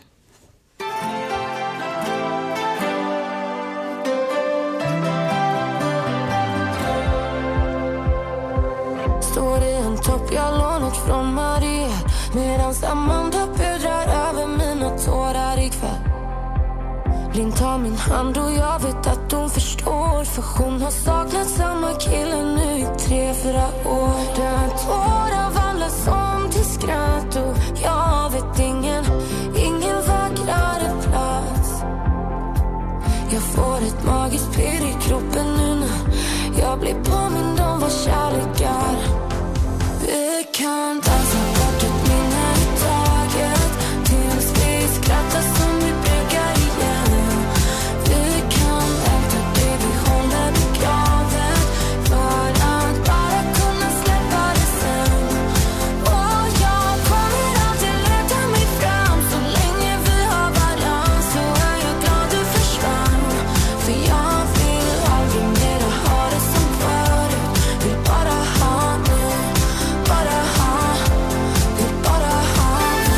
Står i en topp jag lånat från Maria, medan Amanda pudrar över mina tårar ikväll. Linn tar min hand och jag vet att hon förstår, för hon har saknat samma kille nu i 3-4 år. Där tårar vandras om till skratt och jag vet ingen vackrare plats. Jag får ett magiskt pirr i kroppen nu när jag blir påmind om vad kärlek är. Vi kan dansa bort ett minne i taget tills vi skrattar som vi brukar igen. Vi kan älta det vi håller begravet för att bara kunna släppa det sen. Och jag kommer alltid leta mig fram. Så länge vi har balans så är jag glad du försvann. För jag vill aldrig mer ha det som förut. Vill bara ha nu, bara ha, vill bara ha nu.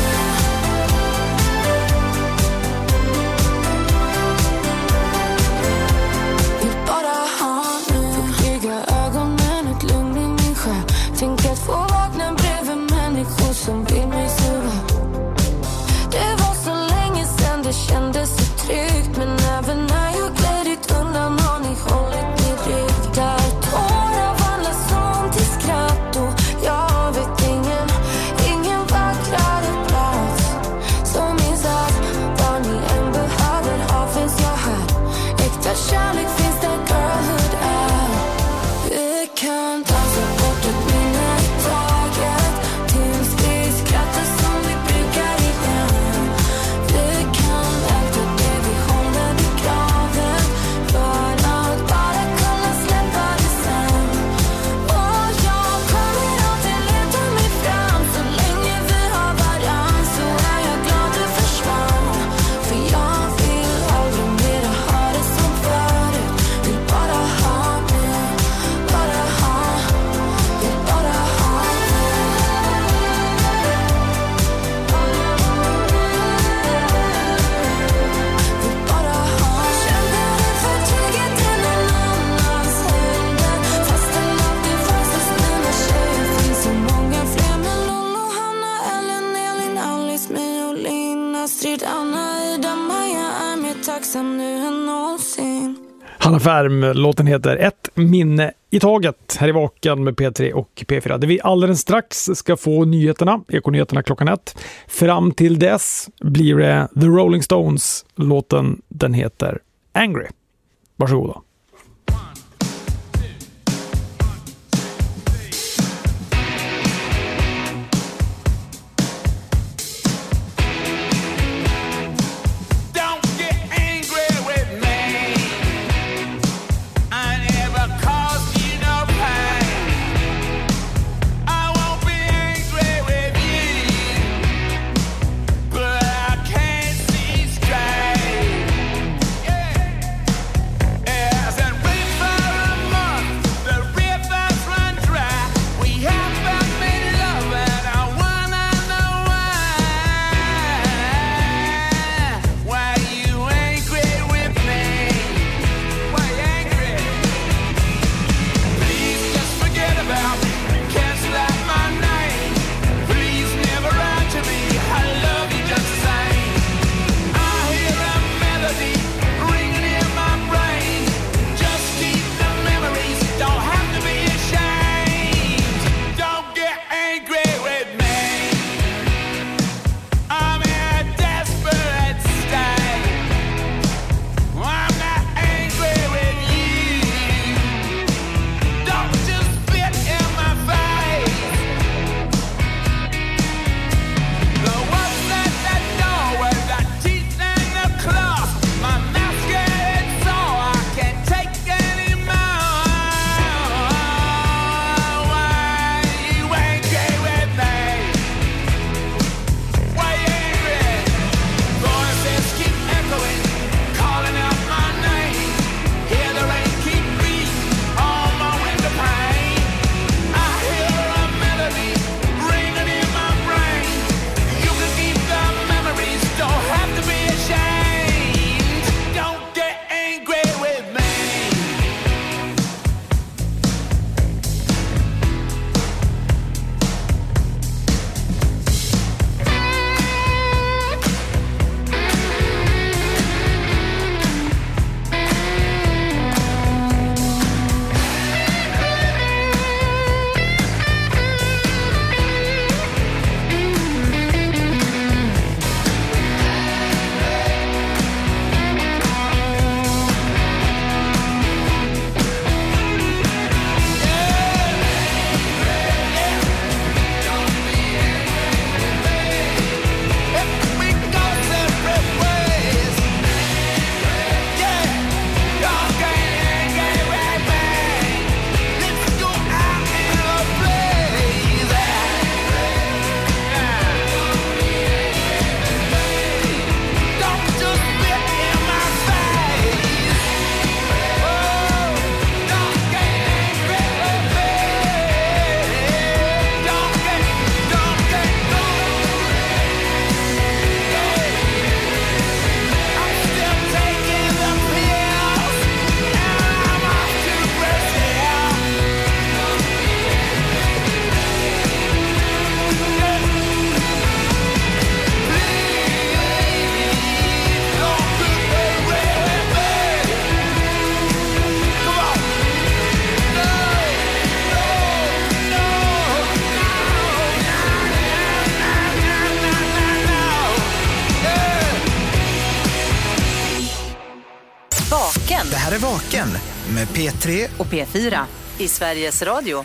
Vill bara ha nu. Trygga ögonen, ett lugn i min själ. Tänk att få vakna bredvid människor som vill mig så väl. Det var så länge sedan det kändes så tryggt, men även när jag glidit undan har ni hållit mig rygg. Där tårar vandras om till skratt och jag vet ingen vackrare plats. Så minns att vad ni än behöver ha finns jag här. Äkta kärlek finns där girlhood är. Vi kan dansa bort ett minne i taget tills vi skrattar som vi brukar igen. Vi kan älta det vi håller begravet för att bara kunna släppa det sen. Och jag kommer alltid leta mig fram. Så länge vi har varann så är jag glad du försvann. För jag vill aldrig mer ha det som förut. Vill bara ha nu, bara ha, vill bara ha nu. Vill bara ha. Kände dig för trygghet i någon annans händer. Fastän alltid fastast mina tjejer finns så många fler. Men Lolo, Hanna, Ellen, Elin, Alice, Mio, Linn, Astrid, Anna, Ida, Maja är mer tacksam nu än någonsin. Hanna Färm, låten heter Ett minne i taget här i Vaken med P3 och P4. Där vi alldeles strax ska få nyheterna, Ekonyheterna klockan 1. Fram till dess blir det The Rolling Stones. Låten, den heter Angry. Varsågoda. Don't get angry with me. I never caused you no pain. här är Vaken med P3 och P4 i Sveriges Radio.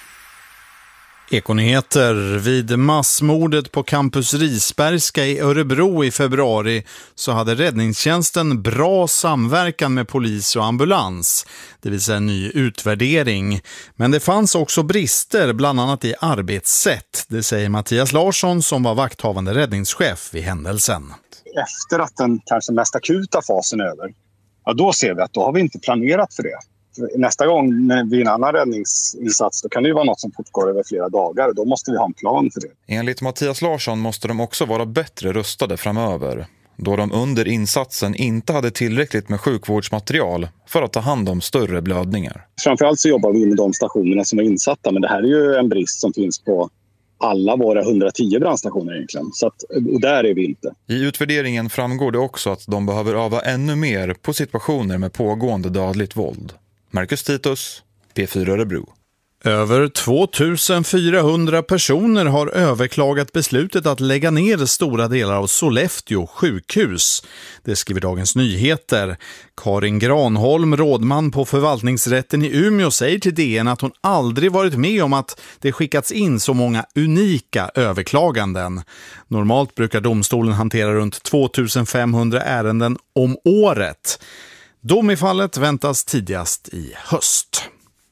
Ekonyheter. Vid massmordet på Campus Risbergska i Örebro i februari så hade räddningstjänsten bra samverkan med polis och ambulans, det vill säga en ny utvärdering. Men det fanns också brister, bland annat i arbetssätt. Det säger Mattias Larsson som var vakthavande räddningschef vid händelsen. Efter att den kanske mest akuta fasen är över, ja, då ser vi att då har vi inte planerat för det. Nästa gång vid en annan räddningsinsats då kan det ju vara något som fortgår över flera dagar. Då måste vi ha en plan för det. Enligt Mattias Larsson måste de också vara bättre rustade framöver, då de under insatsen inte hade tillräckligt med sjukvårdsmaterial för att ta hand om större blödningar. Framförallt så jobbar vi med de stationerna som är insatta, men det här är ju en brist som finns på alla våra 110 brandstationer egentligen. Så att, och där är vi inte. I utvärderingen framgår det också att de behöver öva ännu mer på situationer med pågående dödligt våld. Marcus Titus, P4 Örebro. Över 2400 personer har överklagat beslutet att lägga ner stora delar av Sollefteå sjukhus. Det skriver Dagens Nyheter. Karin Granholm, rådman på förvaltningsrätten i Umeå, säger till DN att hon aldrig varit med om att det skickats in så många unika överklaganden. Normalt brukar domstolen hantera runt 2500 ärenden om året. Dom i fallet väntas tidigast i höst.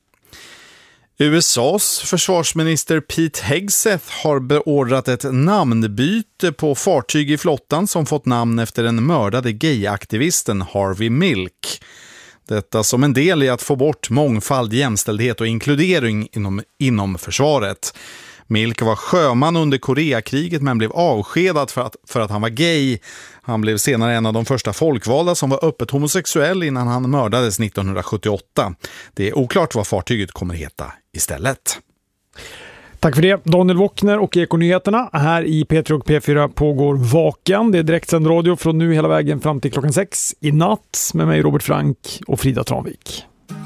USAs försvarsminister Pete Hegseth har beordrat ett namnbyte på fartyg i flottan som fått namn efter den mördade gayaktivisten Harvey Milk. Detta som en del i att få bort mångfald, jämställdhet och inkludering inom försvaret. Milk var sjöman under Koreakriget men blev avskedad för att han var gay. Han blev senare en av de första folkvalda som var öppet homosexuell innan han mördades 1978. Det är oklart vad fartyget kommer heta istället. Tack för det, Daniel Wockner och Ekonyheterna. Här i P3 och P4 pågår Vaken. Det är direktsänd radio från nu hela vägen fram till klockan 6 i natt med mig Robert Frank och Frida Tranvik.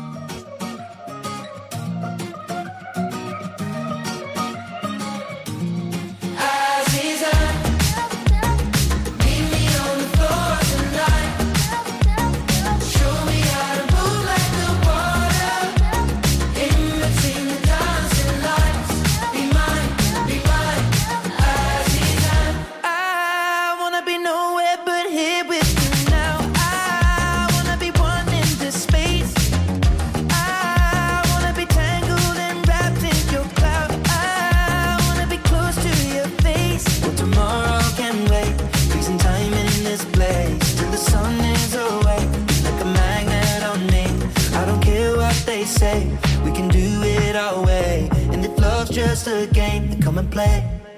Just a game, come and play.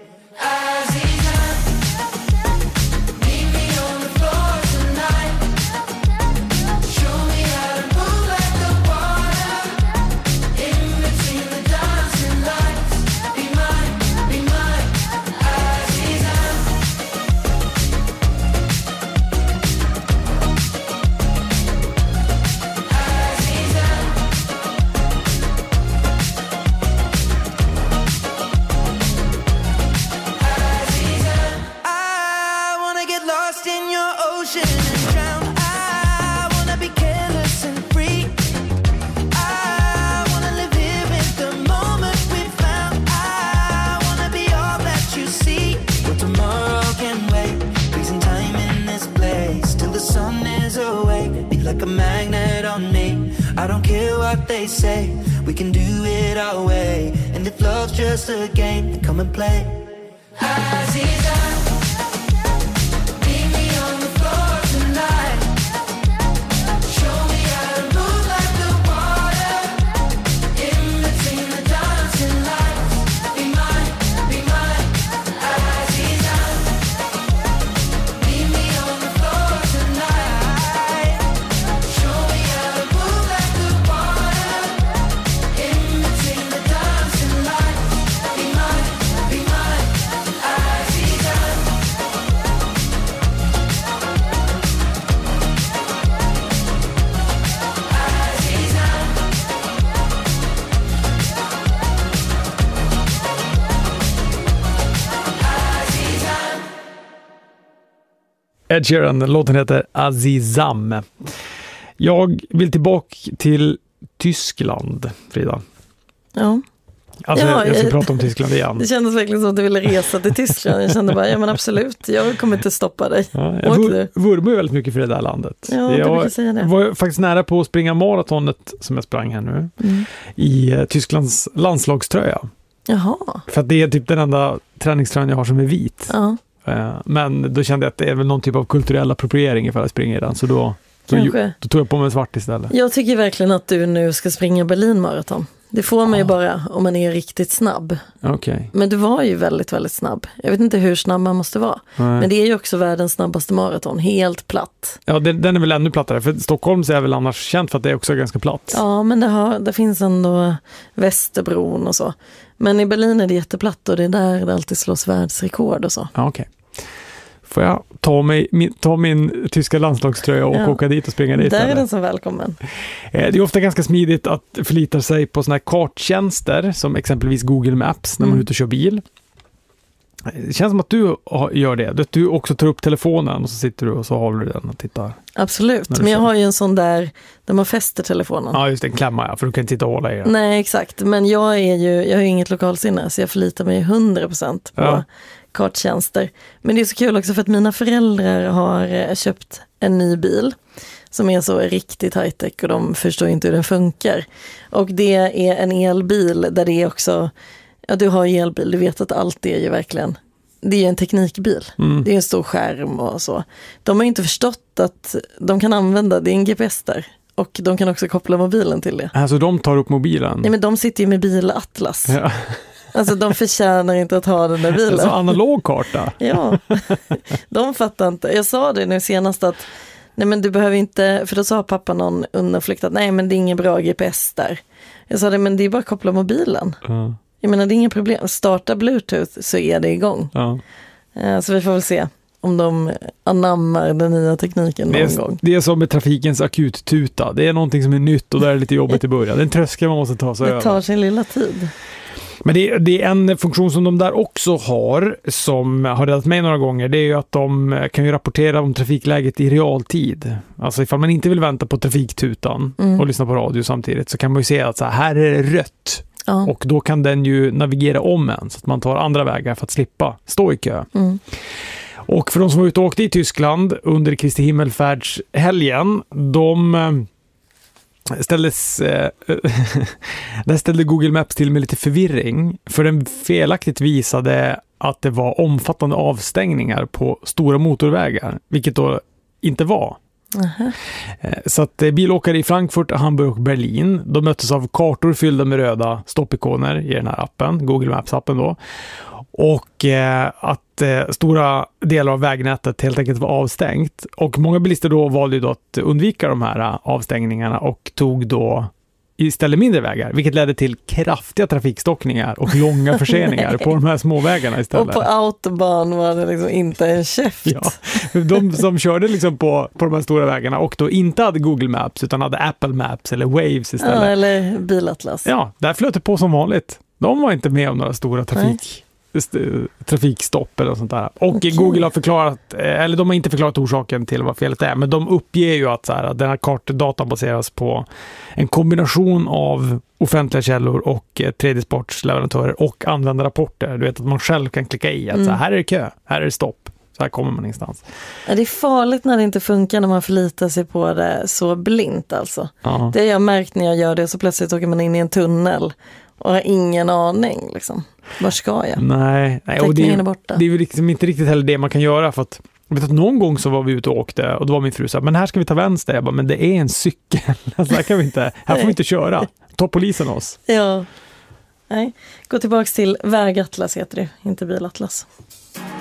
I don't care what they say, we can do it our way. And if love's just a game, then come and play. Aziza, meet me on the floor tonight. Show me how to move like the water in between the dancing lights. Be mine, Aziza. Meet me on the floor tonight. Show me how to move like the water in between the dancing lights. Be mine, Aziza. Ed Sheeran, låten heter Azizam. Jag vill tillbaka till Tyskland, Frida. Ja. Alltså, jag ska prata om Tyskland igen. Det kändes verkligen som att du ville resa till Tyskland. Jag kände bara, ja men absolut, jag kommer inte stoppa dig. Ja, jag vurmar ju väldigt mycket för det där landet. Ja, jag var faktiskt nära på att springa maratonet som jag sprang här nu. I Tysklands landslagströja. Jaha. För att det är typ den enda träningströjan jag har som är vit. Ja. Men då kände jag att det är väl någon typ av kulturell appropriering ifall jag springer i den. Så då tog jag på mig en svart istället. Jag tycker verkligen att du nu ska springa Berlinmaraton. Det får man ju bara om man är riktigt snabb. Okay. Men du var ju väldigt, väldigt snabb. Jag vet inte hur snabb man måste vara. Nej. Men det är ju också världens snabbaste maraton. Helt platt. Ja, den är väl ännu plattare. För Stockholm är väl annars känt för att det är också ganska platt. Ja, men det finns ändå Västerbron och så. Men i Berlin är det jätteplatt och det är där det alltid slås världsrekord och så. Ja, okej. Får jag ta min tyska landslagströja och åka dit och springa dit? Där är den så välkommen. Det är ofta ganska smidigt att förlita sig på såna här karttjänster som exempelvis Google Maps när man är ute och kör bil. Det känns som att du gör det. Att du också tar upp telefonen och så sitter du och så håller du den och tittar. Absolut, men jag har ju en sån där man fäster telefonen. Ja, just det, en klämma, för du kan inte sitta och hålla i den. Nej, exakt. Men jag har ju inget lokalsinne så jag förlitar mig 100% på karttjänster. Men det är så kul också för att mina föräldrar har köpt en ny bil som är så riktigt high-tech och de förstår inte hur den funkar. Och det är en elbil där det är också, ja du har ju elbil, du vet att allt är ju verkligen, det är ju en teknikbil. Det är en stor skärm och så. De har inte förstått att de kan använda, det är en GPS där. Och de kan också koppla mobilen till det. Alltså de tar upp mobilen? Nej men de sitter ju med bilatlas. Ja. Alltså de förtjänar inte att ha den där bilen. Så analog karta. Ja, de fattar inte. Jag sa det nu senast att nej men du behöver inte, för då sa pappa någon undanflykt att nej men det är ingen bra GPS där. Jag sa det men det är bara att koppla mobilen. Jag menar det är inget problem. Starta Bluetooth så är det igång. Så vi får väl se om de anammar den nya tekniken någon gång. Det är som med trafikens akuttuta. Det är någonting som är nytt och där är lite jobbigt i början. Det är en tröskel man måste ta sig över. Det tar sin lilla tid. Men det är en funktion som de där också har som har räddat mig några gånger. Det är ju att de kan ju rapportera om trafikläget i realtid. Alltså ifall man inte vill vänta på trafiktutan och lyssna på radio samtidigt så kan man ju se att så här är det rött. Och då kan den ju navigera om en så att man tar andra vägar för att slippa stå i kö. Och för de som var ute och åkte i Tyskland under Kristi himmelfärdshelgen, där ställde Google Maps till med lite förvirring för den felaktigt visade att det var omfattande avstängningar på stora motorvägar, vilket då inte var. Så att bilåkare i Frankfurt, Hamburg och Berlin, de möttes av kartor fyllda med röda stoppikoner i den här appen, Google Maps-appen då. Och att stora delar av vägnätet helt enkelt var avstängt. Och många bilister då valde ju då att undvika de här avstängningarna och tog då istället mindre vägar, vilket ledde till kraftiga trafikstockningar och långa förseningar på de här små vägarna istället. Och på autobahn var det liksom inte en käft. Ja, de som körde liksom på de här stora vägarna och då inte hade Google Maps utan hade Apple Maps eller Waves istället. Ja, eller bilatlas. Ja, där flöt det på som vanligt. De var inte med om några stora trafikstopp eller sånt där. Och Google har förklarat, eller de har inte förklarat orsaken till vad felet är, men de uppger ju att så här, den här kartdatan baseras på en kombination av offentliga källor och tredjepartsleverantörer och användarrapporter. Du vet att man själv kan klicka i att så här är det kö, här är det stopp. Så här kommer man ingenstans. Ja, det är farligt när det inte funkar när man förlitar sig på det så blint alltså. Ja. Det har jag märkt när jag gör det så plötsligt åker man in i en tunnel och har ingen aning liksom. Var ska jag? Nej och det är väl liksom inte riktigt heller det man kan göra för att jag vet att någon gång så var vi ute och åkte och då var min fru så här, men här ska vi ta vänster. Jag bara, men det är en cykel. Alltså, här kan vi inte, här får vi inte köra. Ta polisen oss. Ja. Nej, gå tillbaks till vägatlas heter det, inte bilatlas.